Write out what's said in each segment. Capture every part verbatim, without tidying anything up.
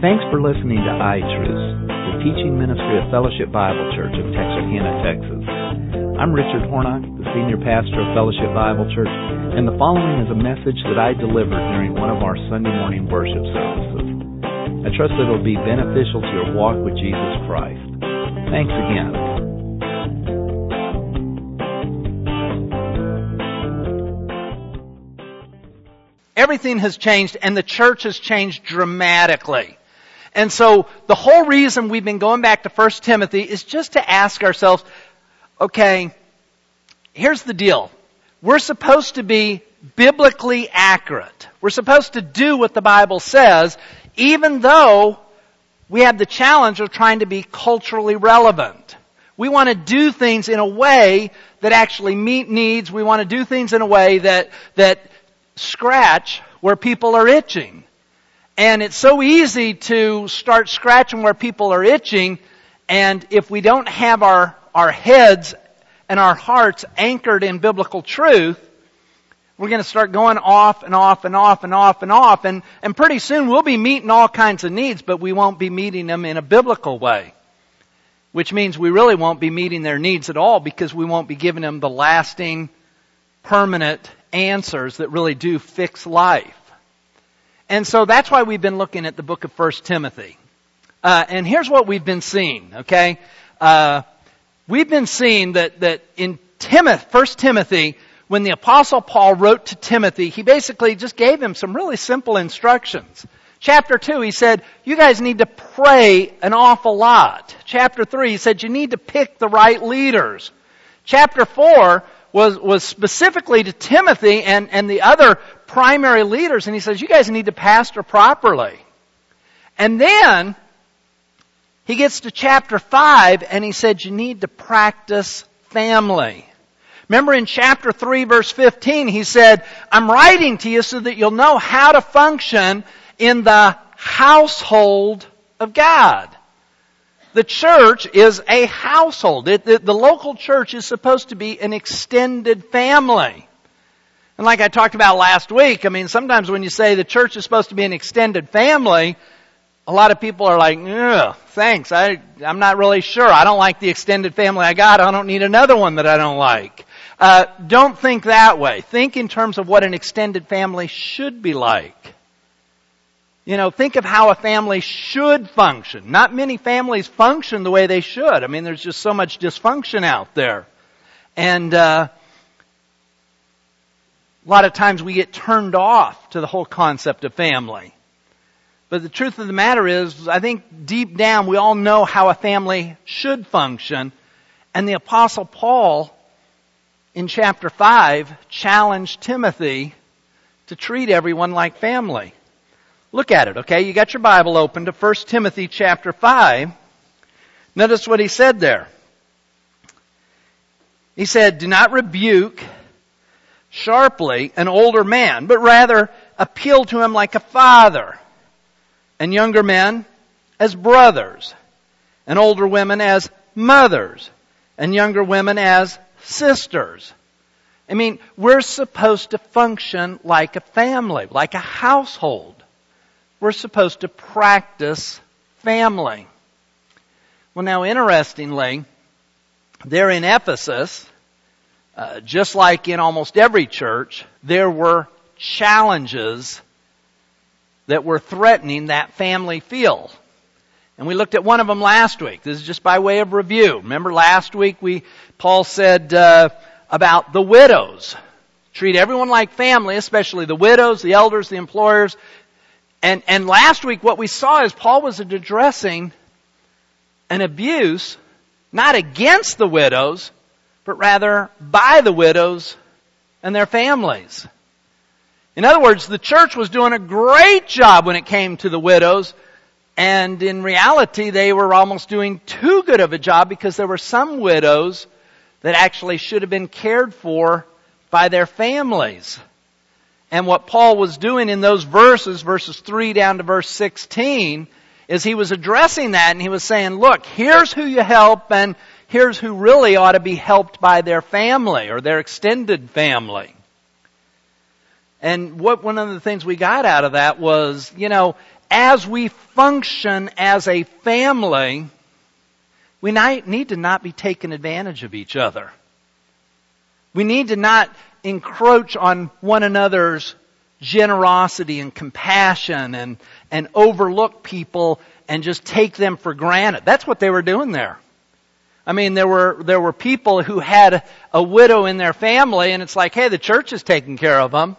Thanks for listening to iTruth, the teaching ministry of Fellowship Bible Church of Texarkana, Texas. I'm Richard Hornock, the senior pastor of Fellowship Bible Church, and the following is a message that I delivered during one of our Sunday morning worship services. I trust that it will be beneficial to your walk with Jesus Christ. Thanks again. Everything has changed, and the church has changed dramatically. And so the whole reason we've been going back to First Timothy is just to ask ourselves, okay, here's the deal. We're supposed to be biblically accurate. We're supposed to do what the Bible says, even though we have the challenge of trying to be culturally relevant. We want to do things in a way that actually meet needs. We want to do things in a way that, that scratch where people are itching. And it's so easy to start scratching where people are itching, and if we don't have our, our heads and our hearts anchored in biblical truth, we're going to start going off and off and off and off and off, and, and pretty soon we'll be meeting all kinds of needs, but we won't be meeting them in a biblical way. Which means we really won't be meeting their needs at all, because we won't be giving them the lasting, permanent answers that really do fix life. And so that's why we've been looking at the book of First Timothy. Uh, and here's what we've been seeing, okay? Uh, we've been seeing that, that in Timothy, First Timothy, when the Apostle Paul wrote to Timothy, he basically just gave him some really simple instructions. Chapter two, he said, you guys need to pray an awful lot. Chapter three, he said, you need to pick the right leaders. Chapter four was, was specifically to Timothy and, and the other primary leaders, and he says, you guys need to pastor properly. And then he gets to chapter five, and he said, you need to practice family. Remember in chapter three, verse fifteen, he said, I'm writing to you so that you'll know how to function in the household of God. The church is a household. It, the, the local church is supposed to be an extended family. And like I talked about last week, I mean, sometimes when you say the church is supposed to be an extended family, a lot of people are like, ugh, thanks, I, I'm not really sure. I don't like the extended family I got. I don't need another one that I don't like. Uh, don't think that way. Think in terms of what an extended family should be like. You know, think of how a family should function. Not many families function the way they should. I mean, there's just so much dysfunction out there. And uh, a lot of times we get turned off to the whole concept of family. But the truth of the matter is, I think deep down we all know how a family should function. And the Apostle Paul, in chapter five, challenged Timothy to treat everyone like family. Look at it, okay? You got your Bible open to First Timothy chapter five. Notice what he said there. He said, do not rebuke sharply an older man, but rather appeal to him like a father, and younger men as brothers, and older women as mothers, and younger women as sisters. I mean, we're supposed to function like a family, like a household. We're supposed to practice family. Well, now, interestingly, there in Ephesus, uh, just like in almost every church, there were challenges that were threatening that family feel. And we looked at one of them last week. This is just by way of review. Remember last week we Paul said uh, about the widows. Treat everyone like family, especially the widows, the elders, the employers. And, and last week what we saw is Paul was addressing an abuse, not against the widows, but rather by the widows and their families. In other words, the church was doing a great job when it came to the widows, and in reality they were almost doing too good of a job, because there were some widows that actually should have been cared for by their families. And what Paul was doing in those verses, verses three down to verse sixteen, is he was addressing that, and he was saying, look, here's who you help, and here's who really ought to be helped by their family or their extended family. And what one of the things we got out of that was, you know, as we function as a family, we need to not be taking advantage of each other. We need to not encroach on one another's generosity and compassion and, and overlook people and just take them for granted. That's what they were doing there. I mean, there were, there were people who had a widow in their family, and it's like, hey, the church is taking care of them,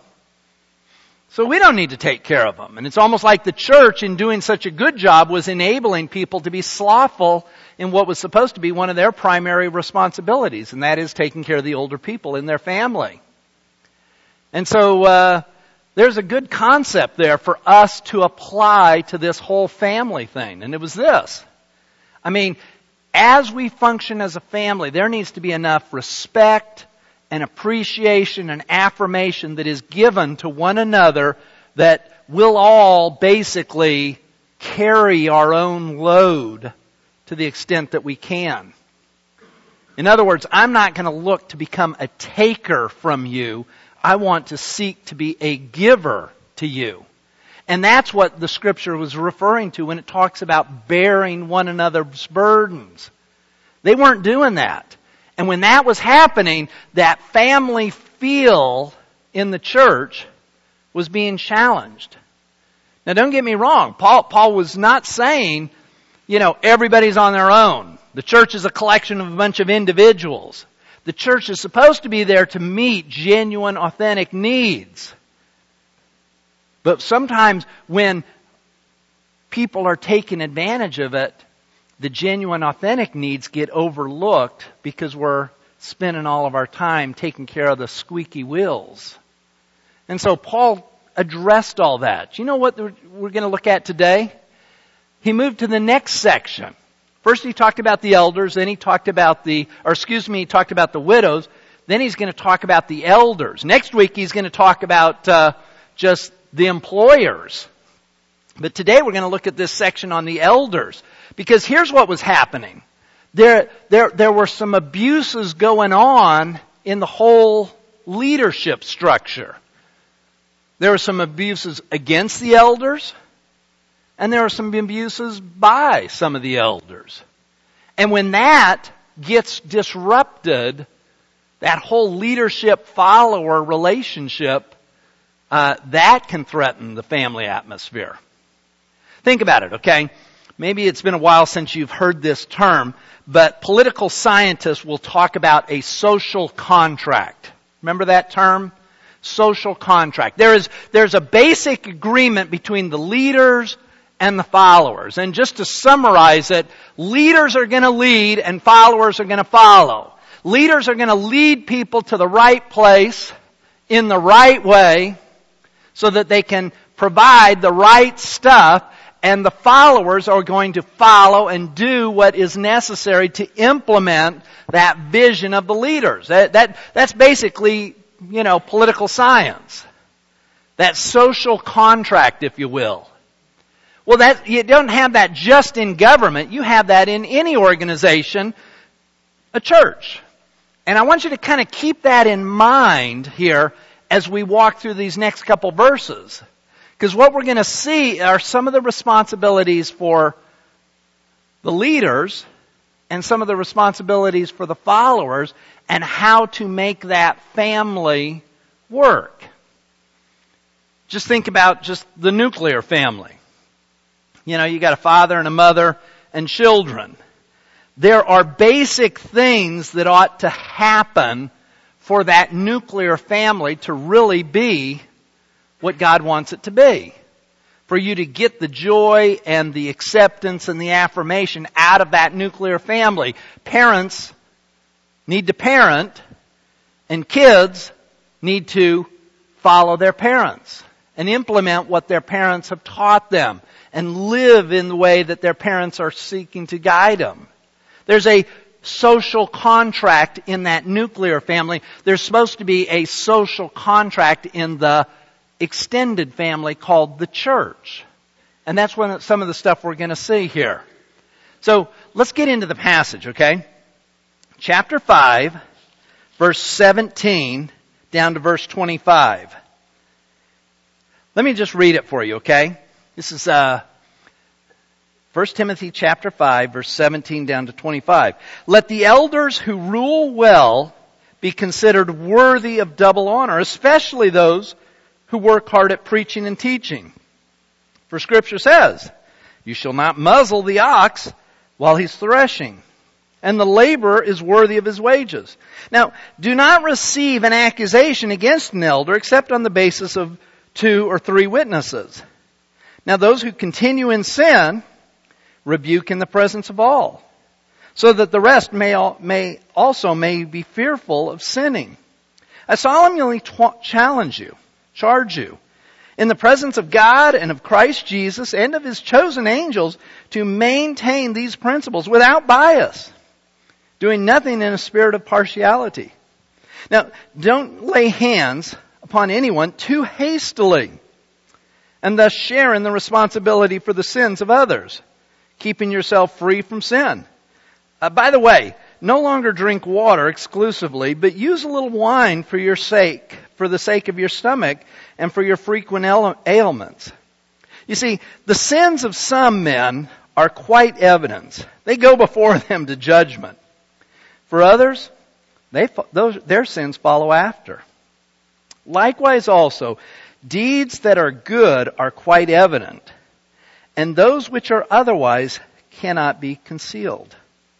so we don't need to take care of them. And it's almost like the church, in doing such a good job, was enabling people to be slothful in what was supposed to be one of their primary responsibilities, and that is taking care of the older people in their family. And so, uh, there's a good concept there for us to apply to this whole family thing, and it was this. I mean, as we function as a family, there needs to be enough respect and appreciation and affirmation that is given to one another that we'll all basically carry our own load to the extent that we can. In other words, I'm not going to look to become a taker from you. I want to seek to be a giver to you. And that's what the Scripture was referring to when it talks about bearing one another's burdens. They weren't doing that. And when that was happening, that family feel in the church was being challenged. Now don't get me wrong. Paul, Paul was not saying, you know, everybody's on their own. The church is a collection of a bunch of individuals. The church is supposed to be there to meet genuine, authentic needs. But sometimes when people are taking advantage of it, the genuine, authentic needs get overlooked because we're spending all of our time taking care of the squeaky wheels. And so Paul addressed all that. You know what we're going to look at today? He moved to the next section. First he talked about the elders, then he talked about the, or excuse me, he talked about the widows, then he's going to talk about the elders. Next week he's going to talk about uh, just the employers. But today we're going to look at this section on the elders. Because here's what was happening. There, there, there were some abuses going on in the whole leadership structure. There were some abuses against the elders, and there were some abuses by some of the elders. And when that gets disrupted, that whole leadership-follower relationship, uh, that can threaten the family atmosphere. Think about it, okay? Maybe it's been a while since you've heard this term, but political scientists will talk about a social contract. Remember that term? Social contract. There is, there's a basic agreement between the leaders and the followers. And just to summarize it, leaders are going to lead and followers are going to follow. Leaders are going to lead people to the right place in the right way so that they can provide the right stuff. And the followers are going to follow and do what is necessary to implement that vision of the leaders. That, that, that's basically, you know, political science. That social contract, if you will. Well, that, you don't have that just in government. You have that in any organization, a church. And I want you to kind of keep that in mind here as we walk through these next couple verses. Because what we're going to see are some of the responsibilities for the leaders and some of the responsibilities for the followers and how to make that family work. Just think about just the nuclear family. You know, you got a father and a mother and children. There are basic things that ought to happen for that nuclear family to really be what God wants it to be. For you to get the joy and the acceptance and the affirmation out of that nuclear family. Parents need to parent, and kids need to follow their parents and implement what their parents have taught them and live in the way that their parents are seeking to guide them. There's a social contract in that nuclear family. There's supposed to be a social contract in the extended family called the church. And that's one of, some of the stuff we're going to see here. So let's get into the passage, okay? Chapter five, verse seventeen down to verse twenty-five. Let me just read it for you, okay? This is uh, First Timothy chapter five, verse seventeen down to twenty-five. Let the elders who rule well be considered worthy of double honor, especially those who work hard at preaching and teaching. For Scripture says, you shall not muzzle the ox while he's threshing, and the laborer is worthy of his wages. Now, do not receive an accusation against an elder except on the basis of two or three witnesses. Now, those who continue in sin rebuke in the presence of all, so that the rest may, all, may also may be fearful of sinning. I solemnly tw- challenge you, charge you, in the presence of God and of Christ Jesus and of His chosen angels, to maintain these principles without bias, doing nothing in a spirit of partiality. Now, don't lay hands upon anyone too hastily, and thus share in the responsibility for the sins of others, keeping yourself free from sin. Uh, by the way, no longer drink water exclusively, but use a little wine for your sake, for the sake of your stomach, and for your frequent ailments. You see, the sins of some men are quite evident. They go before them to judgment. For others, they those their sins follow after. Likewise also, deeds that are good are quite evident, and those which are otherwise cannot be concealed.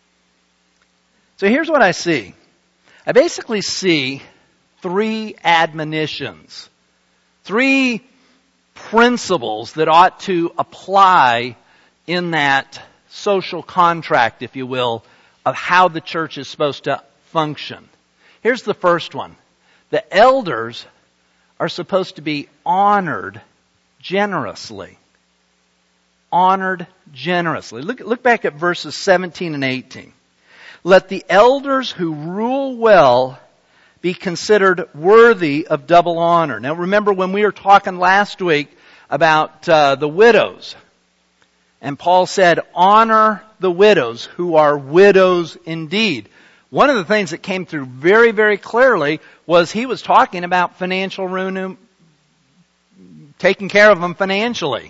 So here's what I see. I basically see three admonitions, three principles that ought to apply in that social contract, if you will, of how the church is supposed to function. Here's the first one. The elders are supposed to be honored generously. Honored generously. Look, look back at verses seventeen and eighteen. Let the elders who rule well be considered worthy of double honor. Now remember when we were talking last week about uh, the widows, and Paul said, honor the widows who are widows indeed. One of the things that came through very, very clearly was he was talking about financial ruin, taking care of them financially.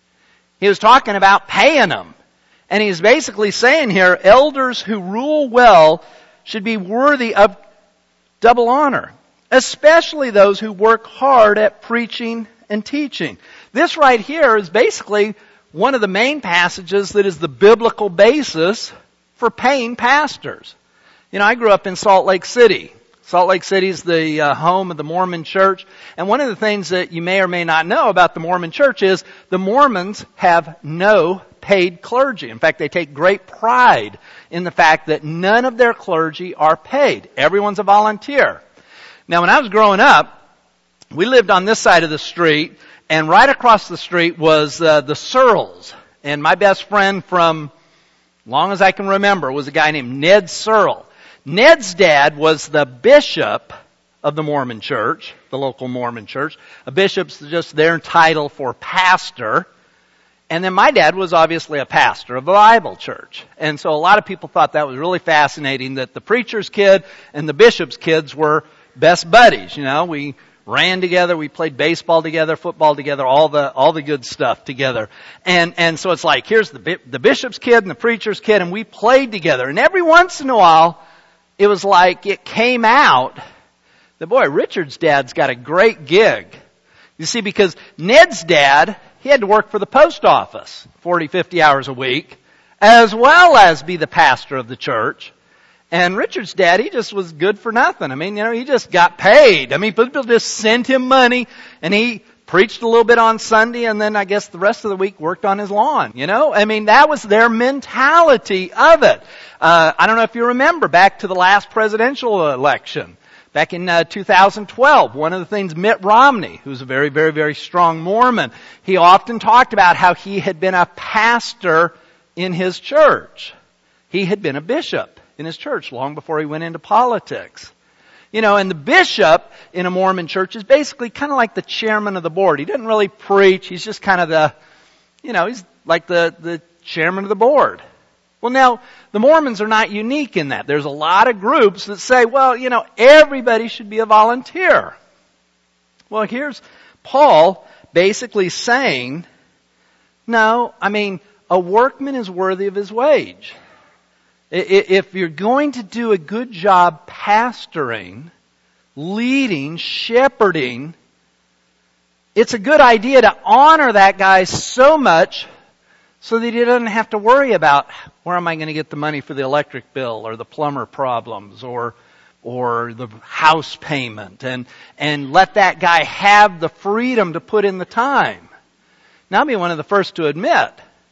He was talking about paying them. And he's basically saying here, elders who rule well should be worthy of double honor, especially those who work hard at preaching and teaching. This right here is basically one of the main passages that is the biblical basis for paying pastors. You know, I grew up in Salt Lake City. Salt Lake City is the uh, home of the Mormon Church. And one of the things that you may or may not know about the Mormon Church is the Mormons have no paid clergy. In fact, they take great pride in the fact that none of their clergy are paid. Everyone's a volunteer. Now, when I was growing up, we lived on this side of the street, and right across the street was uh, the Searles. And my best friend from, long as I can remember, was a guy named Ned Searle. Ned's dad was the bishop of the Mormon Church, the local Mormon Church. A bishop's just their title for pastor. And then my dad was obviously a pastor of a Bible church. And so a lot of people thought that was really fascinating that the preacher's kid and the bishop's kids were best buddies. You know, we ran together, we played baseball together, football together, all the all the good stuff together. And and so it's like, here's the the bishop's kid and the preacher's kid, and we played together. And every once in a while, it was like it came out that, boy, Richard's dad's got a great gig. You see, because Ned's dad, he had to work for the post office forty, fifty hours a week, as well as be the pastor of the church. And Richard's dad, he just was good for nothing. I mean, you know, he just got paid. I mean, people just sent him money, and he preached a little bit on Sunday, and then I guess the rest of the week worked on his lawn, you know? I mean, that was their mentality of it. Uh, I don't know if you remember back to the last presidential election. Back in uh, two thousand twelve, one of the things Mitt Romney, who's a very, very, very strong Mormon, he often talked about how he had been a pastor in his church. He had been a bishop in his church long before he went into politics. You know, and the bishop in a Mormon church is basically kind of like the chairman of the board. He doesn't really preach. He's just kind of the, you know, he's like the, the chairman of the board. Well, now, the Mormons are not unique in that. There's a lot of groups that say, well, you know, everybody should be a volunteer. Well, here's Paul basically saying No, I mean, a workman is worthy of his wage. If you're going to do a good job pastoring, leading, shepherding, it's a good idea to honor that guy so much so that he doesn't have to worry about where am I going to get the money for the electric bill or the plumber problems or or the house payment, and and let that guy have the freedom to put in the time. Now, I'll be one of the first to admit,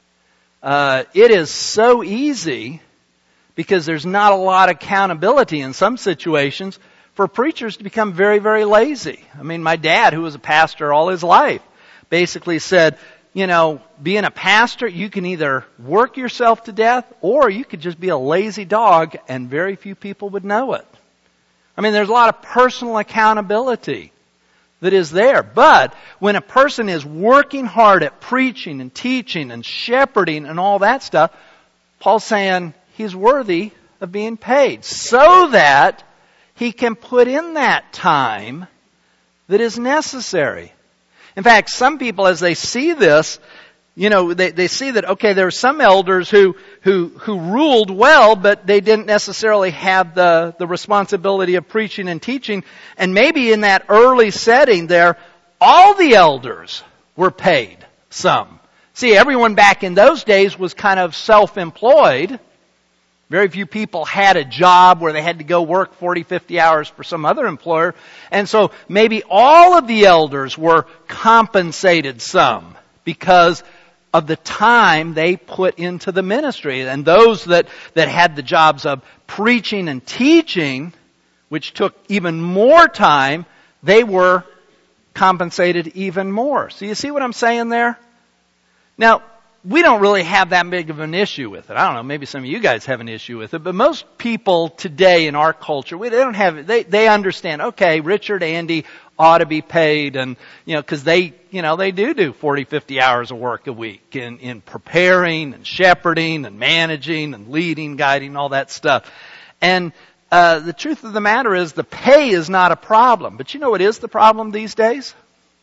uh, it is so easy, because there's not a lot of accountability in some situations, for preachers to become very, very lazy. I mean, my dad, who was a pastor all his life, basically said, you know, being a pastor, you can either work yourself to death, or you could just be a lazy dog, and very few people would know it. I mean, there's a lot of personal accountability that is there. But when a person is working hard at preaching and teaching and shepherding and all that stuff, Paul's saying he's worthy of being paid so that he can put in that time that is necessary. In fact, some people, as they see this, you know, they, they see that, okay, there are some elders who, who, who ruled well, but they didn't necessarily have the, the responsibility of preaching and teaching. And maybe in that early setting there, all the elders were paid some. See, everyone back in those days was kind of self-employed. Very few people had a job where they had to go work forty, fifty hours for some other employer. And so maybe all of the elders were compensated some because of the time they put into the ministry. And those that, that had the jobs of preaching and teaching, which took even more time, they were compensated even more. So you see what I'm saying there? Now, we don't really have that big of an issue with it. I don't know, maybe some of you guys have an issue with it, but most people today in our culture, we, they don't have, they, they understand, okay, Richard, Andy ought to be paid, and, you know, cause they, you know, they do do forty, fifty hours of work a week in, in preparing and shepherding and managing and leading, guiding, all that stuff. And, uh, the truth of the matter is the pay is not a problem. But you know what is the problem these days?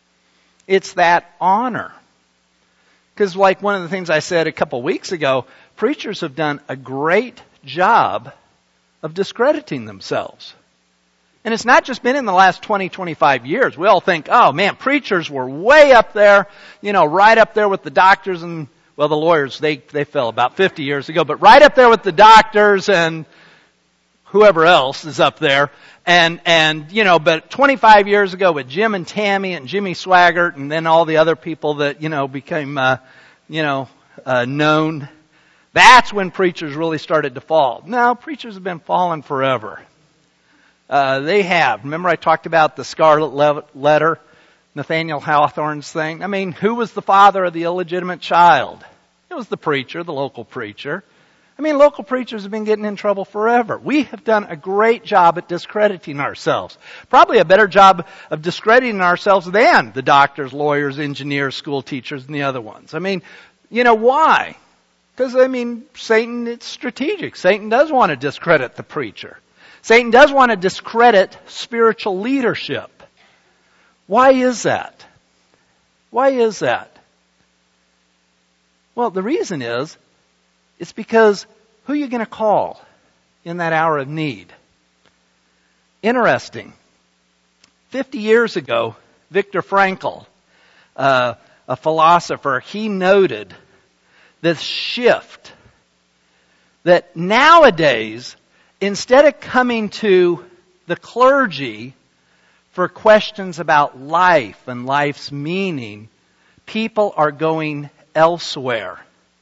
It's that honor. Because like one of the things I said a couple weeks ago, preachers have done a great job of discrediting themselves. And it's not just been in the last twenty, twenty-five years. We all think, oh man, preachers were way up there, you know, right up there with the doctors and, well, the lawyers, they, they fell about fifty years ago, but right up there with the doctors and whoever else is up there. And, and, you know, but twenty-five years ago with Jim and Tammy and Jimmy Swaggart and then all the other people that, you know, became, uh, you know, uh, known, that's when preachers really started to fall. No, preachers have been falling forever. Uh, they have. Remember I talked about the Scarlet Letter, Nathaniel Hawthorne's thing? I mean, who was the father of the illegitimate child? It was the preacher, the local preacher. I mean, local preachers have been getting in trouble forever. We have done a great job at discrediting ourselves. Probably a better job of discrediting ourselves than the doctors, lawyers, engineers, school teachers, and the other ones. I mean, you know, why? Because, I mean, Satan, it's strategic. Satan does want to discredit the preacher. Satan does want to discredit spiritual leadership. Why is that? Why is that? Well, the reason is, it's because who are you going to call in that hour of need? Interesting. Fifty years ago, Viktor Frankl, uh, a philosopher, he noted this shift that nowadays, instead of coming to the clergy for questions about life and life's meaning, people are going elsewhere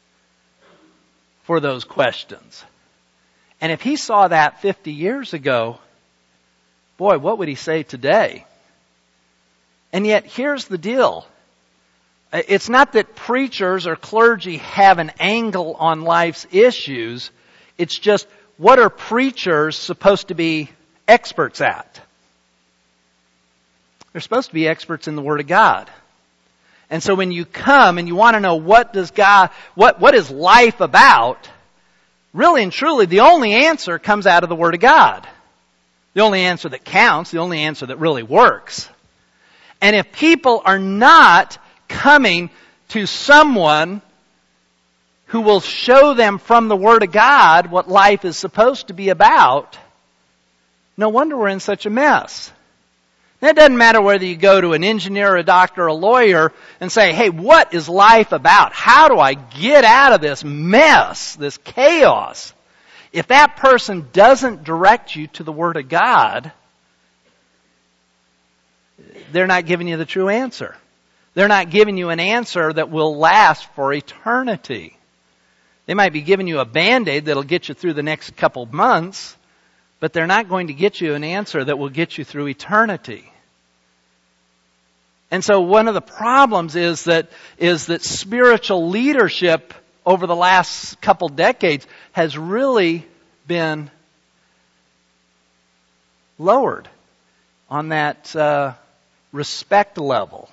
for those questions. And if he saw that fifty years ago, boy, what would he say today? And yet, here's the deal. It's not that preachers or clergy have an angle on life's issues. It's just, what are preachers supposed to be experts at? They're supposed to be experts in the Word of God. And so when you come and you want to know what does God, what, what is life about, really and truly the only answer comes out of the Word of God. The only answer that counts, the only answer that really works. And if people are not coming to someone who will show them from the Word of God what life is supposed to be about, no wonder we're in such a mess. Now, it doesn't matter whether you go to an engineer, a doctor, a lawyer, and say, hey, what is life about? How do I get out of this mess, this chaos? If that person doesn't direct you to the Word of God, they're not giving you the true answer. They're not giving you an answer that will last for eternity. They might be giving you a Band-Aid that'll get you through the next couple of months, but they're not going to get you an answer that will get you through eternity. And so one of the problems is that, is that spiritual leadership over the last couple decades has really been lowered on that uh, respect level.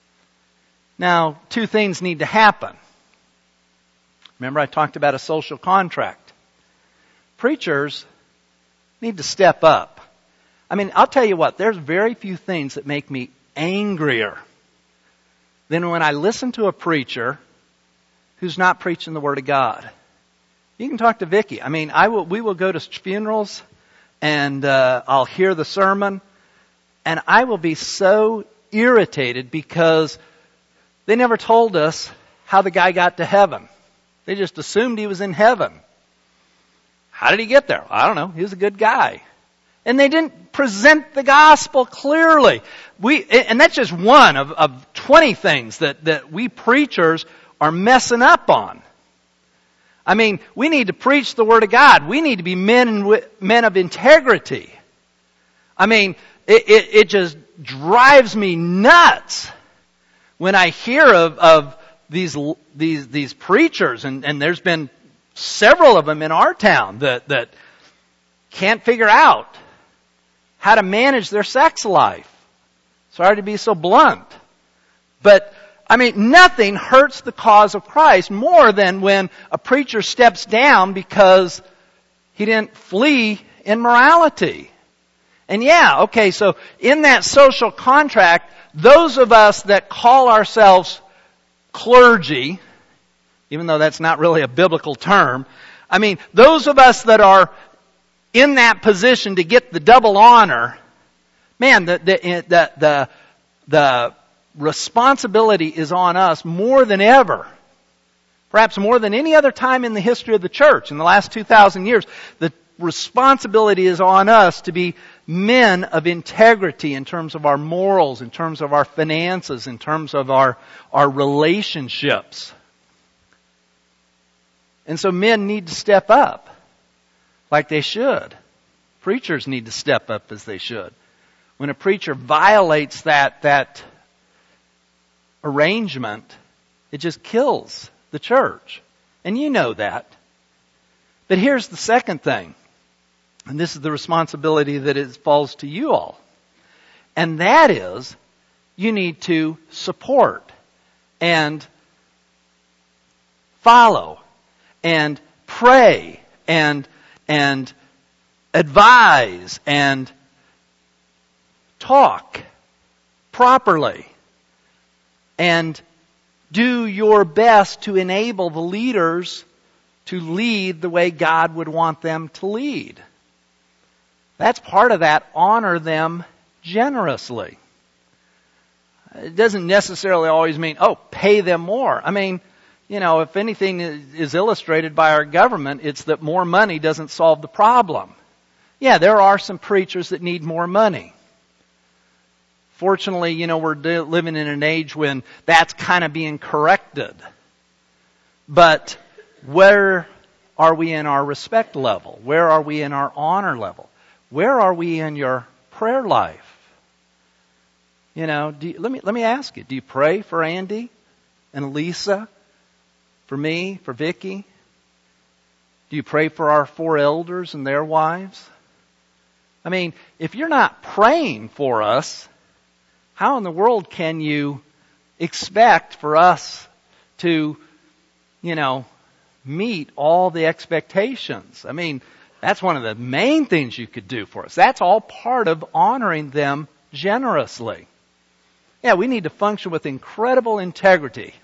Now, two things need to happen. Remember, I talked about a social contract. Preachers need to step up. I mean, I'll tell you what, there's very few things that make me angrier than when I listen to a preacher who's not preaching the Word of God. You can talk to Vicki. I mean, I will. We will go to funerals, and uh, I'll hear the sermon, and I will be so irritated because they never told us how the guy got to heaven. They just assumed he was in heaven. How did he get there? I don't know. He was a good guy. And they didn't present the gospel clearly. We, and that's just one of, of twenty things that, that we preachers are messing up on. I mean, we need to preach the Word of God. We need to be men and men of integrity. I mean, it, it, it just drives me nuts when I hear of, of these these these preachers, and, and there's been several of them in our town that, that can't figure out how to manage their sex life. Sorry to be so blunt. But, I mean, nothing hurts the cause of Christ more than when a preacher steps down because he didn't flee immorality. And yeah, okay, so in that social contract, those of us that call ourselves clergy, even though that's not really a biblical term, I mean, those of us that are in that position to get the double honor, man, the the the the, the responsibility is on us more than ever. Perhaps more than any other time in the history of the church in the last two thousand years. The responsibility is on us to be men of integrity in terms of our morals, in terms of our finances, in terms of our, our relationships. And so men need to step up like they should. Preachers need to step up as they should. When a preacher violates that, that arrangement, it just kills the church. And you know that. But here's the second thing. And this is the responsibility that it falls to you all. And that is, you need to support and follow and pray and and advise and talk properly and do your best to enable the leaders to lead the way God would want them to lead. That's part of that. Honor them generously. It doesn't necessarily always mean, oh, pay them more. I mean, you know, if anything is illustrated by our government, it's that more money doesn't solve the problem. Yeah, there are some preachers that need more money. Fortunately, you know, we're living in an age when that's kind of being corrected. But where are we in our respect level? Where are we in our honor level? Where are we in your prayer life? You know, do you, let me let me ask you, do you pray for Andy and Lisa? For me, for Vicki? Do you pray for our four elders and their wives? I mean, if you're not praying for us, how in the world can you expect for us to, you know, meet all the expectations? I mean, that's one of the main things you could do for us. That's all part of honoring them generously. Yeah, we need to function with incredible integrity.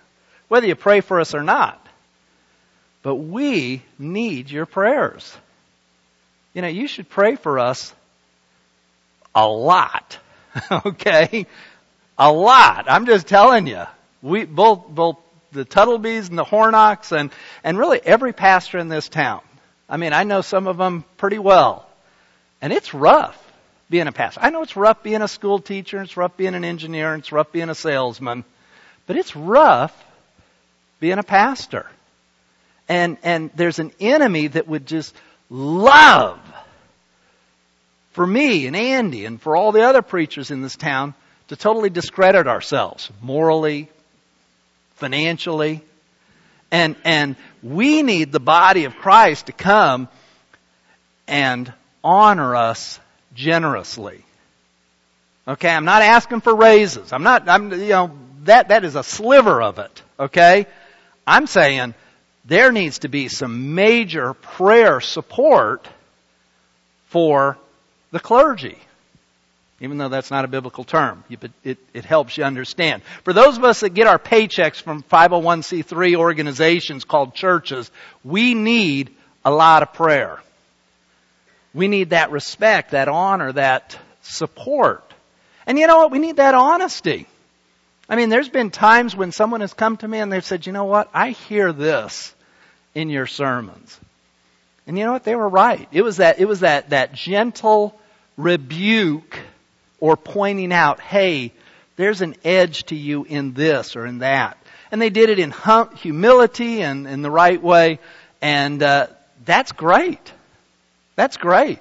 whether you pray for us or not. But we need your prayers. You know, you should pray for us a lot. Okay? A lot. I'm just telling you. We both both the Tuttlebys and the Hornocks and, and really every pastor in this town. I mean, I know some of them pretty well. And it's rough being a pastor. I know it's rough being a school teacher, it's rough being an engineer, it's rough being a salesman. But it's rough being a pastor. And and there's an enemy that would just love for me and Andy and for all the other preachers in this town to totally discredit ourselves morally, financially. And and we need the body of Christ to come and honor us generously. Okay, I'm not asking for raises. I'm not I'm you know that that is a sliver of it, okay? I'm saying there needs to be some major prayer support for the clergy. Even though that's not a biblical term, it, it, it helps you understand. For those of us that get our paychecks from five oh one c three organizations called churches, we need a lot of prayer. We need that respect, that honor, that support. And you know what? We need that honesty. I mean, there's been times when someone has come to me and they've said, you know what? I hear this in your sermons. And you know what? They were right. It was that, it was that, that gentle rebuke or pointing out, hey, there's an edge to you in this or in that. And they did it in hum- humility and in the right way. And uh, that's great. That's great.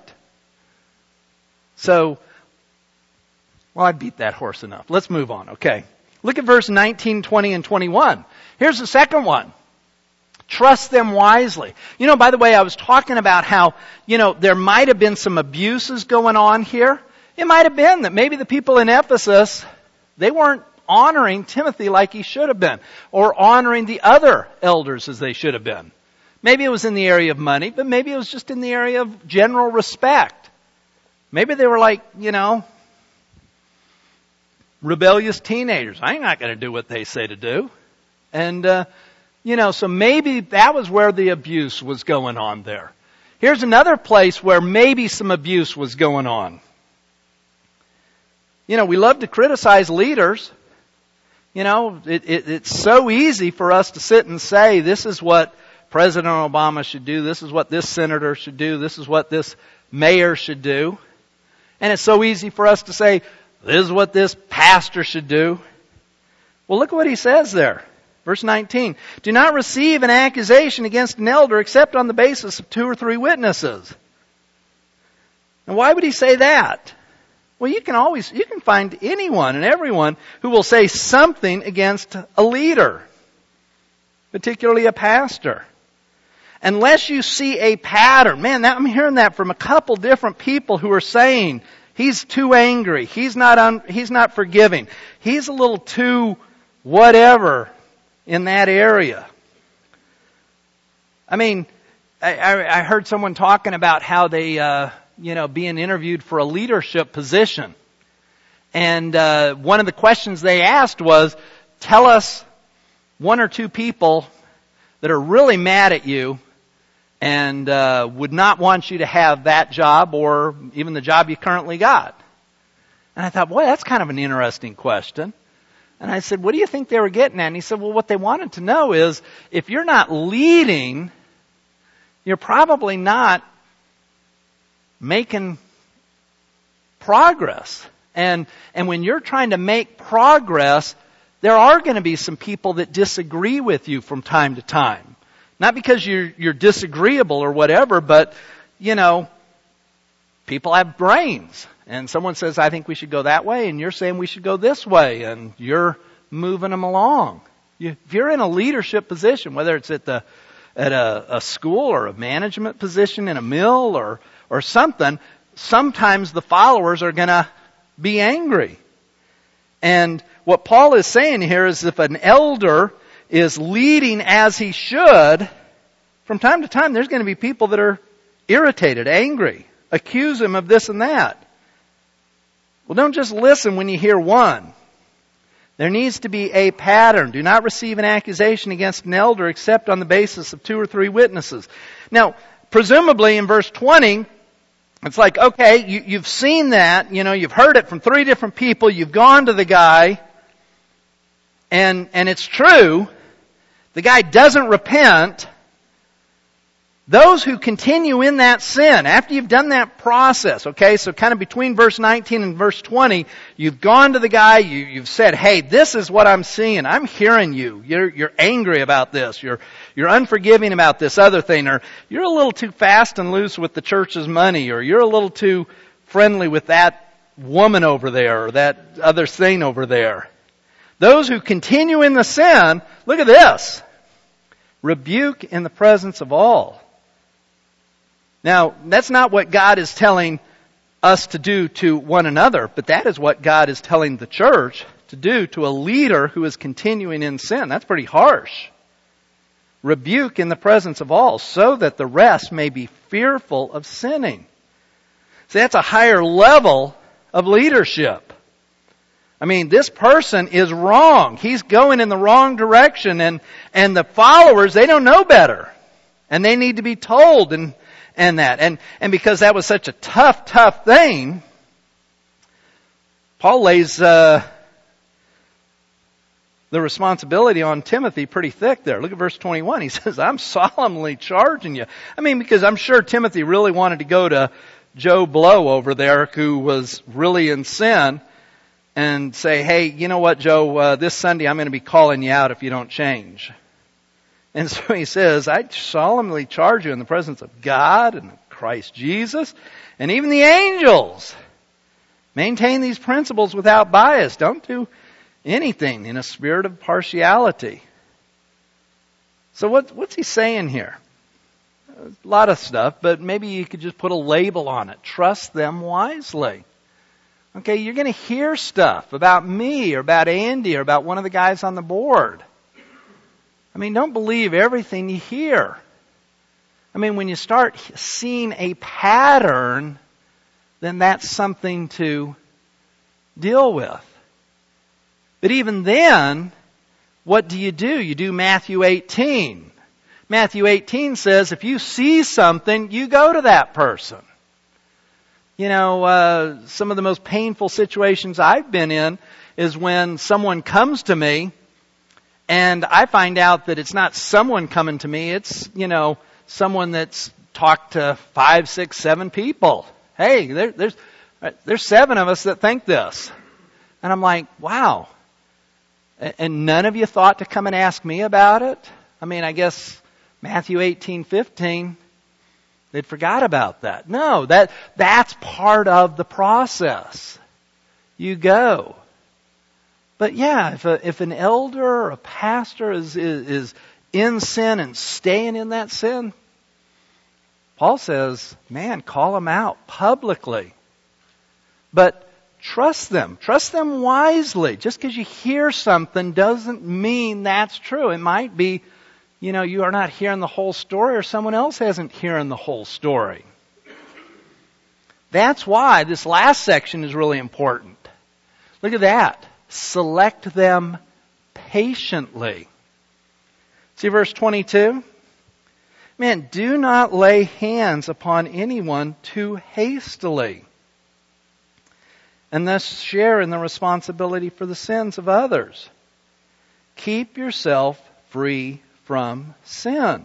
So, well, I beat that horse enough. Let's move on, okay? Look at verse nineteen, twenty, and twenty-one. Here's the second one. Trust them wisely. You know, by the way, I was talking about how, you know, there might have been some abuses going on here. It might have been that maybe the people in Ephesus, they weren't honoring Timothy like he should have been, or honoring the other elders as they should have been. Maybe it was in the area of money, but maybe it was just in the area of general respect. Maybe they were like, you know, rebellious teenagers. I'm not going to do what they say to do. And, uh, you know, so maybe that was where the abuse was going on there. Here's another place where maybe some abuse was going on. You know, we love to criticize leaders. You know, it, it, it's so easy for us to sit and say, this is what President Obama should do, this is what this senator should do, this is what this mayor should do. And it's so easy for us to say, this is what this pastor should do. Well, look at what he says there. Verse nineteen, do not receive an accusation against an elder except on the basis of two or three witnesses. And why would he say that? Well, you can always, you can find anyone and everyone who will say something against a leader, particularly a pastor. Unless you see a pattern. Man, that, I'm hearing that from a couple different people who are saying, he's too angry, he's not un, he's not forgiving, he's a little too whatever in that area. I mean, I, I heard someone talking about how they, uh, you know, being interviewed for a leadership position. And uh, one of the questions they asked was, tell us one or two people that are really mad at you and uh, would not want you to have that job or even the job you currently got. And I thought, boy, that's kind of an interesting question. And I said, what do you think they were getting at? And he said, well, what they wanted to know is, if you're not leading, you're probably not making progress. And and when you're trying to make progress, there are going to be some people that disagree with you from time to time. Not because you're you're disagreeable or whatever, but, you know, people have brains. And someone says, I think we should go that way, and you're saying we should go this way, and you're moving them along. You, if you're in a leadership position, whether it's at the at a, a school or a management position in a mill or or something, sometimes the followers are going to be angry. And what Paul is saying here is, if an elder is leading as he should, from time to time there's going to be people that are irritated, angry, accuse him of this and that. Well, don't just listen when you hear one. There needs to be a pattern. Do not receive an accusation against an elder except on the basis of two or three witnesses. Now, presumably in verse twenty, it's like, okay, you, you've seen that, you know, you've heard it from three different people, you've gone to the guy, and, and it's true, the guy doesn't repent. Those who continue in that sin, after you've done that process, okay, so kind of between verse nineteen and verse twenty, you've gone to the guy, you, you've said, hey, this is what I'm seeing, I'm hearing you, you're, you're angry about this, you're, you're unforgiving about this other thing, or you're a little too fast and loose with the church's money, or you're a little too friendly with that woman over there, or that other thing over there. Those who continue in the sin, look at this, rebuke in the presence of all. Now, that's not what God is telling us to do to one another, but that is what God is telling the church to do to a leader who is continuing in sin. That's pretty harsh. Rebuke in the presence of all, so that the rest may be fearful of sinning. See, that's a higher level of leadership. I mean, this person is wrong. He's going in the wrong direction, and, and the followers, they don't know better. And they need to be told and And that. And, and because that was such a tough, tough thing, Paul lays uh, the responsibility on Timothy pretty thick there. Look at verse twenty-one. He says, I'm solemnly charging you. I mean, because I'm sure Timothy really wanted to go to Joe Blow over there, who was really in sin, and say, hey, you know what, Joe, uh, this Sunday I'm going to be calling you out if you don't change. And so he says, I solemnly charge you in the presence of God and Christ Jesus and even the angels. Maintain these principles without bias. Don't do anything in a spirit of partiality. So what, what's he saying here? A lot of stuff, but maybe you could just put a label on it. Trust them wisely. Okay, you're going to hear stuff about me or about Andy or about one of the guys on the board. I mean, don't believe everything you hear. I mean, when you start seeing a pattern, then that's something to deal with. But even then, what do you do? You do Matthew eighteen. Matthew eighteen says, if you see something, you go to that person. You know, uh, some of the most painful situations I've been in is when someone comes to me, and I find out that it's not someone coming to me, it's, you know, someone that's talked to five, six, seven people. Hey, there, there's, there's seven of us that think this. And I'm like, wow. And none of you thought to come and ask me about it? I mean, I guess Matthew eighteen fifteen, they'd forgot about that. No, that, that's part of the process. You go. But yeah, if a, if an elder or a pastor is, is, is in sin and staying in that sin, Paul says, man, call them out publicly. But trust them. Trust them wisely. Just because you hear something doesn't mean that's true. It might be, you know, you are not hearing the whole story, or someone else hasn't hearing the whole story. That's why this last section is really important. Look at that. Select them patiently. See verse twenty-two? Man, do not lay hands upon anyone too hastily, and thus share in the responsibility for the sins of others. Keep yourself free from sin.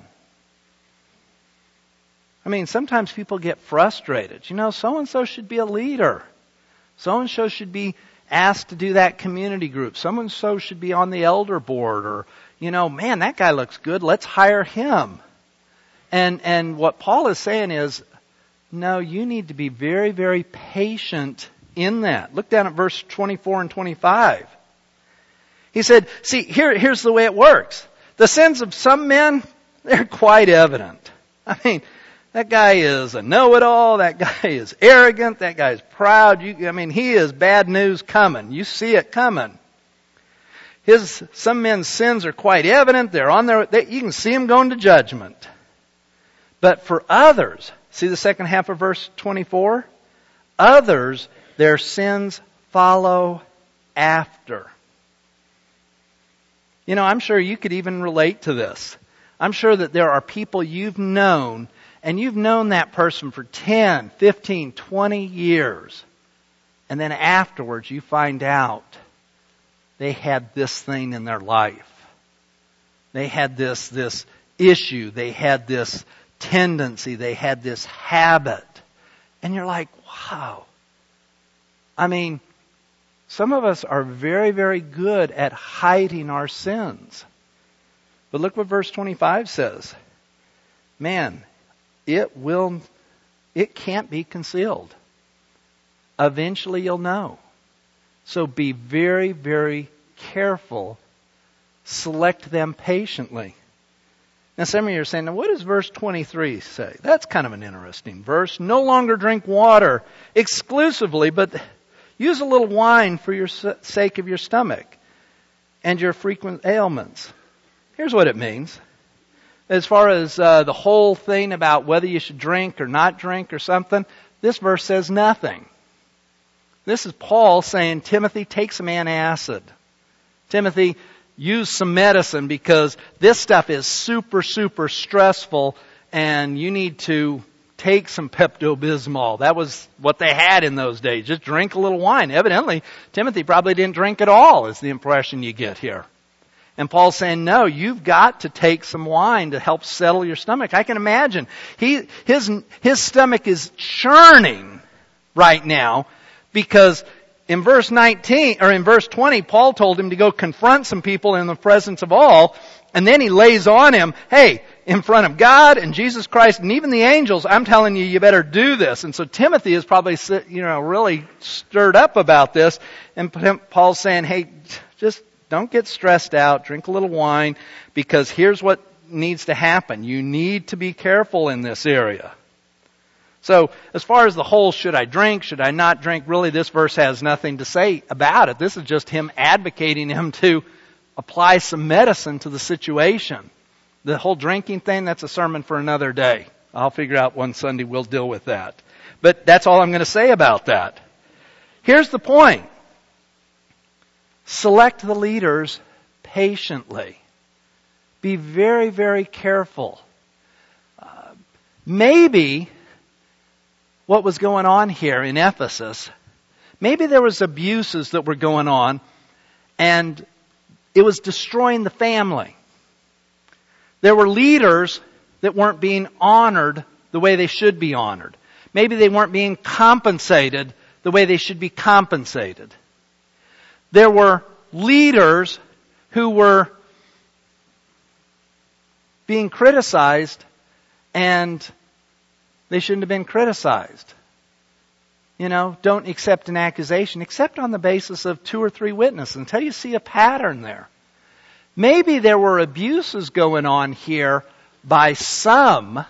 I mean, sometimes people get frustrated. You know, so-and-so should be a leader. So-and-so should be asked to do that community group. So-and-so should be on the elder board, or, you know, man, that guy looks good. Let's hire him. And, and what Paul is saying is, no, you need to be very, very patient in that. Look down at verse twenty-four and twenty-five. He said, see, here, here's the way it works. The sins of some men, they're quite evident. I mean, that guy is a know-it-all. That guy is arrogant. That guy is proud. You, I mean, he is bad news coming. You see it coming. His, some men's sins are quite evident. They're on their, they, you can see them going to judgment. But for others, see the second half of verse twenty-four? Others, their sins follow after. You know, I'm sure you could even relate to this. I'm sure that there are people you've known, and you've known that person for ten, fifteen, twenty years. And then afterwards you find out they had this thing in their life. They had this, this issue. They had this tendency. They had this habit. And you're like, wow. I mean, some of us are very, very good at hiding our sins. But look what verse twenty-five says. Man, it will, it can't be concealed. Eventually you'll know. So be very, very careful. Select them patiently. Now some of you are saying, now what does verse twenty-three say? That's kind of an interesting verse. No longer drink water exclusively, but use a little wine for your sake of your stomach and your frequent ailments. Here's what it means. As far as uh, the whole thing about whether you should drink or not drink or something, this verse says nothing. This is Paul saying, Timothy, take some antacid. Timothy, use some medicine because this stuff is super, super stressful and you need to take some Pepto-Bismol. That was what they had in those days. Just drink a little wine. Evidently, Timothy probably didn't drink at all, is the impression you get here. And Paul's saying, no, you've got to take some wine to help settle your stomach. I can imagine. He, his, his stomach is churning right now because in verse nineteen, or in verse twenty, Paul told him to go confront some people in the presence of all. And then he lays on him, hey, in front of God and Jesus Christ and even the angels, I'm telling you, you better do this. And so Timothy is probably, you know, really stirred up about this. And Paul's saying, hey, just don't get stressed out. Drink a little wine because here's what needs to happen. You need to be careful in this area. So as far as the whole should I drink, should I not drink, really this verse has nothing to say about it. This is just him advocating him to apply some medicine to the situation. The whole drinking thing, that's a sermon for another day. I'll figure out one Sunday we'll deal with that. But that's all I'm going to say about that. Here's the point. Select the leaders patiently. Be very, very careful. Uh, maybe what was going on here in Ephesus, maybe there was abuses that were going on and it was destroying the family. There were leaders that weren't being honored the way they should be honored. Maybe they weren't being compensated the way they should be compensated. There were leaders who were being criticized and they shouldn't have been criticized. You know, don't accept an accusation. Accept on the basis of two or three witnesses until you see a pattern there. Maybe there were abuses going on here by some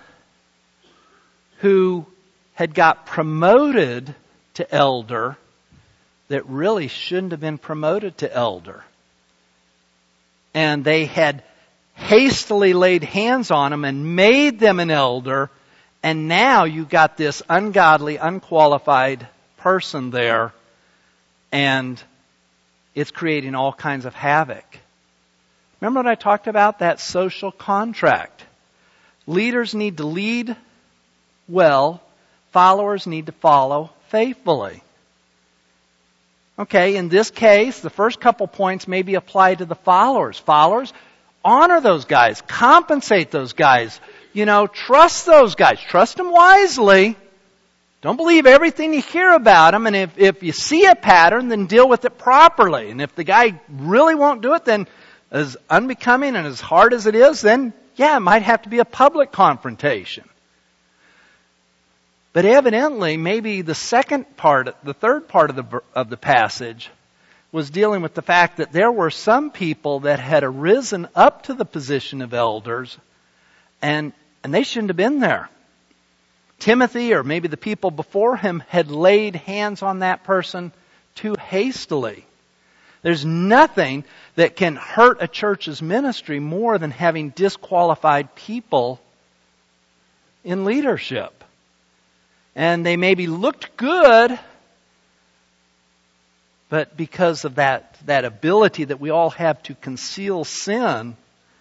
who had got promoted to elder that really shouldn't have been promoted to elder. And they had hastily laid hands on them and made them an elder. And now you got this ungodly, unqualified person there. And it's creating all kinds of havoc. Remember what I talked about? That social contract. Leaders need to lead well. Followers need to follow faithfully. Okay, in this case, the first couple points may be applied to the followers. Followers, honor those guys. Compensate those guys. You know, trust those guys. Trust them wisely. Don't believe everything you hear about them. And if, if you see a pattern, then deal with it properly. And if the guy really won't do it, then as unbecoming and as hard as it is, then yeah, it might have to be a public confrontation. But evidently, maybe the second part, the third part of the of the passage was dealing with the fact that there were some people that had arisen up to the position of elders, and and they shouldn't have been there. Timothy, or maybe the people before him, had laid hands on that person too hastily. There's nothing that can hurt a church's ministry more than having disqualified people in leadership. And they maybe looked good, But because of that, that ability that we all have to conceal sin,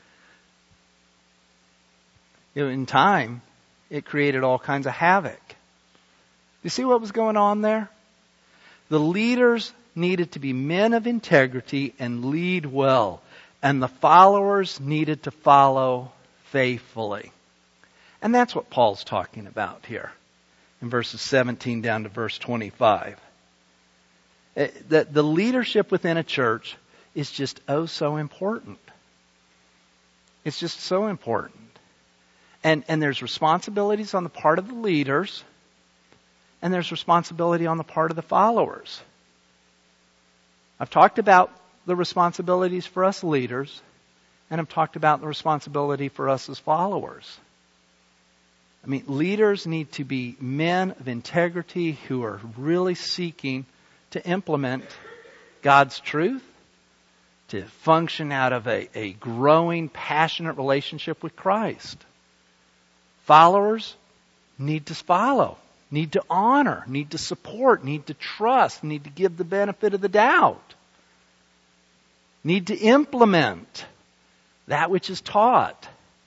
you know, in time, it created all kinds of havoc. You see what was going on there? The leaders needed to be men of integrity and lead well, and the followers needed to follow faithfully. And that's what Paul's talking about here in verses seventeen down to verse twenty-five. That the leadership within a church is just oh so important. It's just so important. And, and there's responsibilities on the part of the leaders, and there's responsibility on the part of the followers. I've talked about the responsibilities for us leaders, and I've talked about the responsibility for us as followers. I mean, leaders need to be men of integrity who are really seeking to implement God's truth, to function out of a, a growing, passionate relationship with Christ. Followers need to follow, need to honor, need to support, need to trust, need to give the benefit of the doubt, need to implement that which is taught.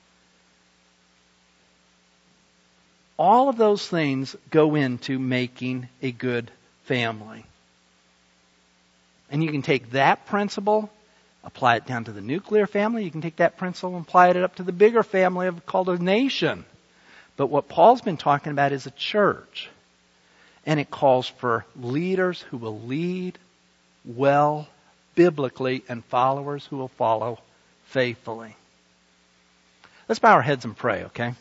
All of those things go into making a good family. And you can take that principle, apply it down to the nuclear family. You can take that principle and apply it up to the bigger family of, called a nation. But what Paul's been talking about is a church. And it calls for leaders who will lead well biblically and followers who will follow faithfully. Let's bow our heads and pray, okay?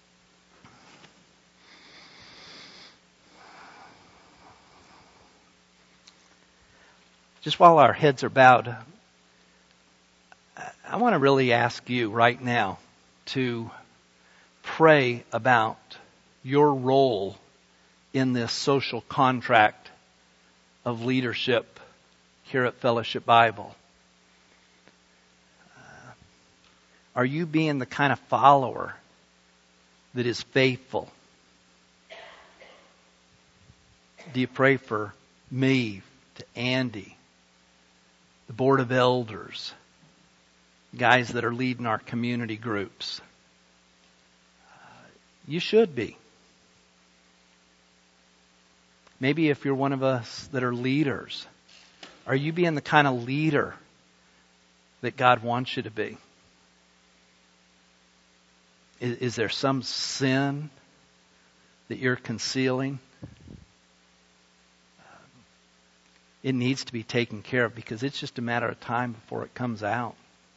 Just while our heads are bowed, I want to really ask you right now to pray about your role in this social contract of leadership here at Fellowship Bible. Uh, are you being the kind of follower that is faithful? Do you pray for me, to Andy, the board of elders, guys that are leading our community groups? Uh, you should be. Maybe if you're one of us that are leaders, are you being the kind of leader that God wants you to be? Is, is there some sin that you're concealing? It needs to be taken care of because it's just a matter of time before it comes out.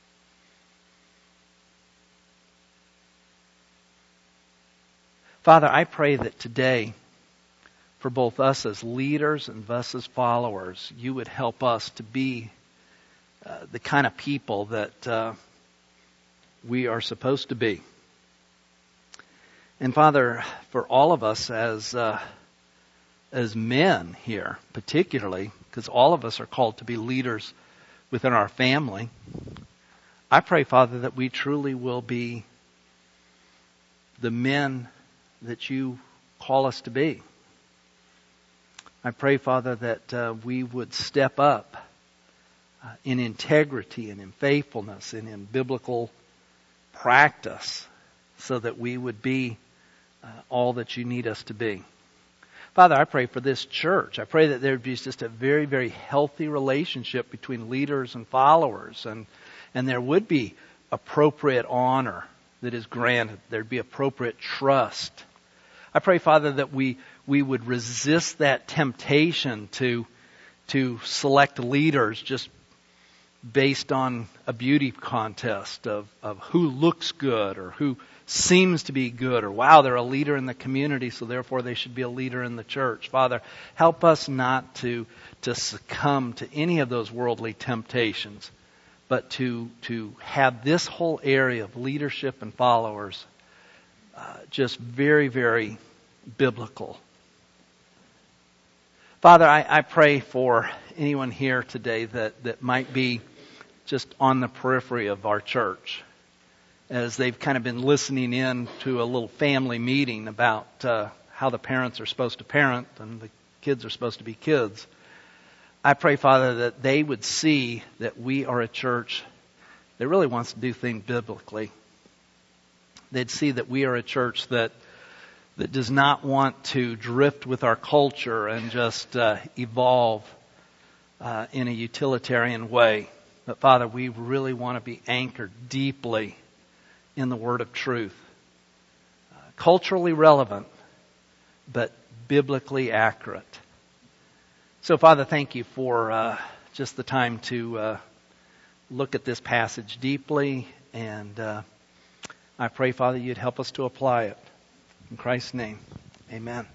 Father, I pray that today, for both us as leaders and us as followers, you would help us to be uh, the kind of people that uh, we are supposed to be. And Father, for all of us as uh, as men here, particularly, because all of us are called to be leaders within our family, I pray, Father, that we truly will be the men that you call us to be. I pray, Father, that uh, we would step up uh, in integrity and in faithfulness and in biblical practice so that we would be uh, all that you need us to be. Father, I pray for this church. I pray that there would be just a very, very healthy relationship between leaders and followers, and, and there would be appropriate honor that is granted. There'd be appropriate trust. I pray, Father, that we we would resist that temptation to to select leaders just based on a beauty contest of, of who looks good or who seems to be good, or wow, they're a leader in the community, so therefore they should be a leader in the church. Father, help us not to to succumb to any of those worldly temptations, but to to have this whole area of leadership and followers uh, just very, very biblical. Father, I, I pray for anyone here today that, that might be just on the periphery of our church, as they've kind of been listening in to a little family meeting about uh, how the parents are supposed to parent and the kids are supposed to be kids. I pray, Father, that they would see that we are a church that really wants to do things biblically. They'd see that we are a church that that does not want to drift with our culture and just uh, evolve uh, in a utilitarian way. But Father, we really want to be anchored deeply in the word of truth. Uh, culturally relevant, but biblically accurate. So Father, thank you for uh, just the time to uh, look at this passage deeply. And uh, I pray, Father, you'd help us to apply it. In Christ's name, amen.